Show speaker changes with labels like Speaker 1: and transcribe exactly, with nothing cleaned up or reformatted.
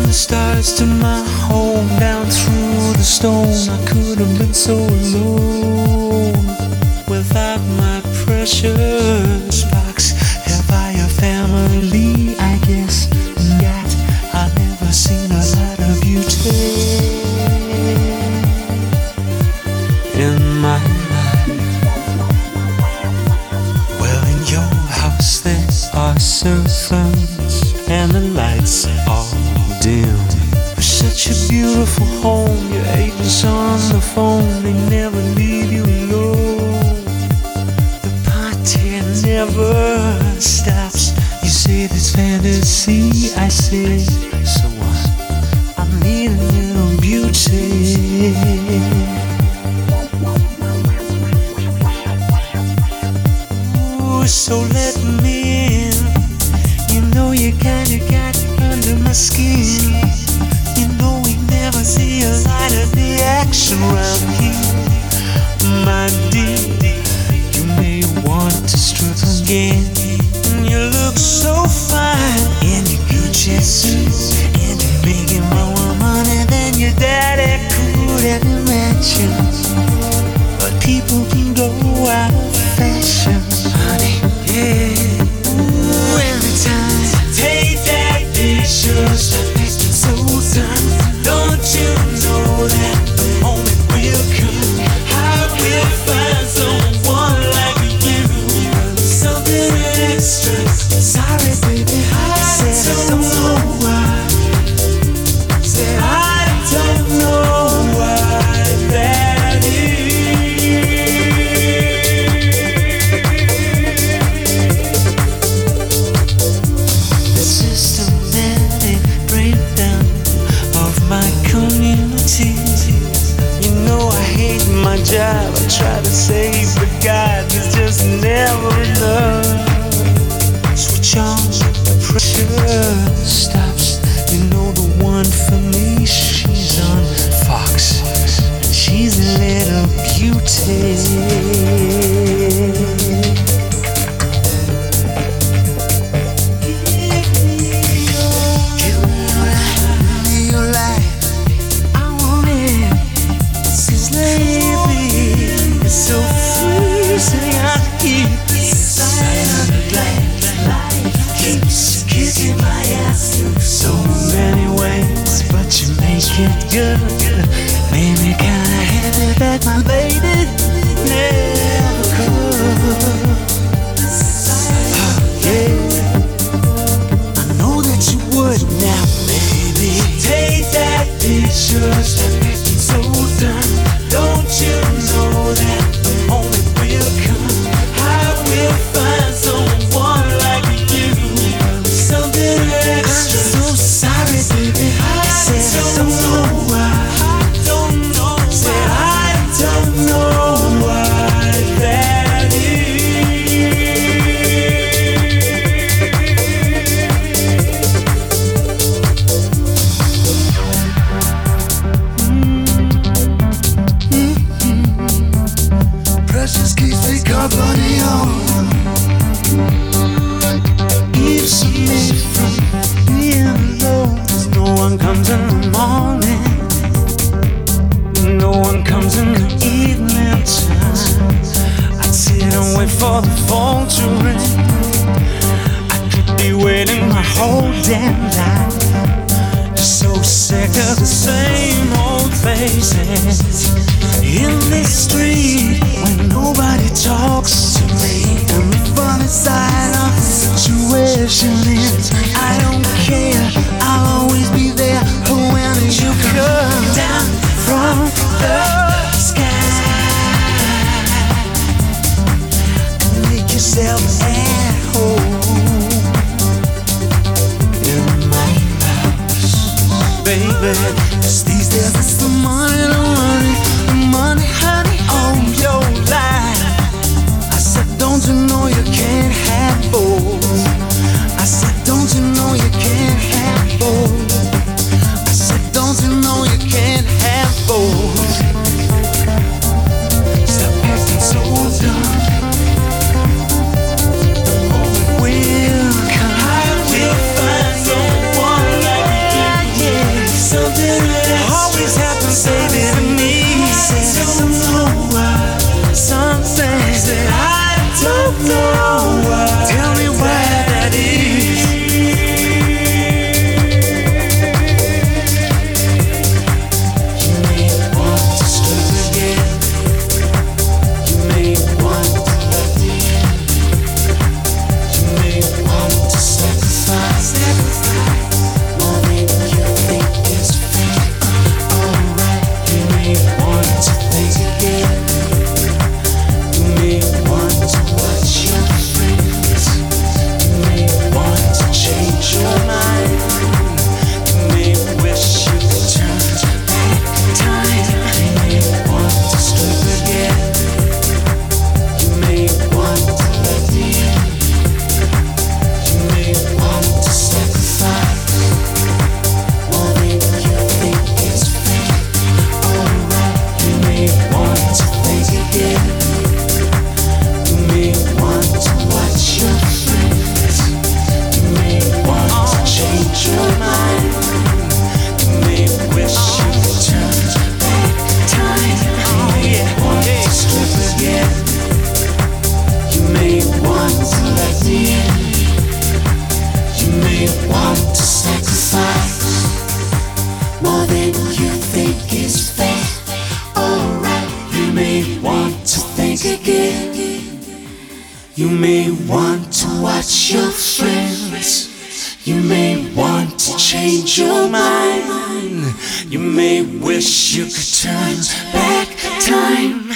Speaker 1: the stars to my home, down through the stone. I could have been so alone without my precious box. Have I a family? I guess not. I've never seen a lot of beauty in my life. Well, in your house there are servants and the lights are dim. Such a beautiful home. Your agents on the phone, they never leave you alone. The party never stops. You say it's fantasy, I say, so what? I need a little beauty. Ooh, so let me in. You know you kinda got under my skin. You know we never see a lot of the action around here. My dear, you may want to strip again. You look so fine in your Gucci suit, and you're making more money than your daddy could have imagined. But people can go out of fashion, honey, yeah. Ooh, every time take that picture, stop acting so done. Don't you know that the moment will come? I will find someone like you, something extra. Sorry, baby, I said I don't know why. Said I don't know why that is. The systematic breakdown of my community. You know I hate my job. I try to save, but God, it's just never enough. Switch on, the pressure stops. You know the one for me, she's on Fox, and she's a little beauty. Give me your life, give me your life. I want it. Since lately, it's so freezing out here. Silent light keeps kicking my ass in so many ways, but you make it good. Made me kinda happy that my lady never could. Oh, yeah, I know that you would now, baby. Take that picture, stop acting so done. Don't you know that the moment will come? I will find someone like you, something extra. I'm so sorry, baby. I said I don't know why. I don't know. Said I don't know why that is. Precious keeps me company on. Keeps me from being alone. 'Cause no one comes in the morning, no one comes in the evening time. I'd sit and wait for the phone to ring. I could be waiting my whole damn life. Just so sick of the same old faces in this street when nobody talks to me. And the funny side of the situation is I don't care, I'll always be there when you come down from the sky and make yourself at home in my house, baby. 'Cause these days it's the money, the money, the money, honey, on your life. I said, don't you know you can't have both? I said, don't you know you can't have both? I said, don't you know you can't have both? Stop acting so dumb. Will come. I will find someone like you. Yeah. You may want to watch your friends. You may want to change your mind. You may wish you could turn back time.